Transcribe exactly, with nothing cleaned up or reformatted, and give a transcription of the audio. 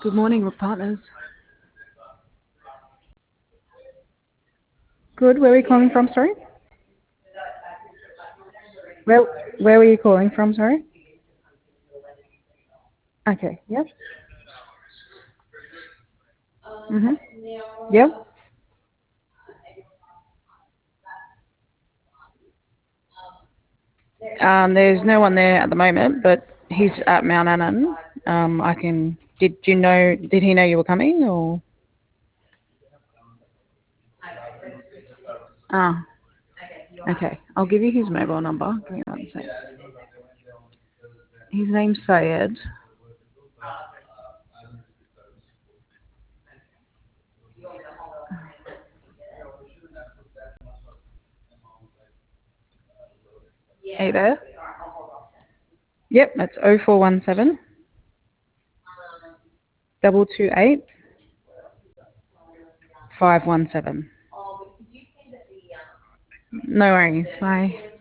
Good morning, Rook Partners. Good. Where are you calling from, sorry? Where Where were you calling from, sorry? Okay. Yep. Mhm. Yep. Um, there's no one there at the moment, but he's at Mount Annan. Um, I can. Did you know? Did he know you were coming, or? Ah. Okay. I'll give you his mobile number. Give me one sec. His name's Syed. Hey there. Yep. That's oh four one seven double two eight five one seven. No worries. Bye.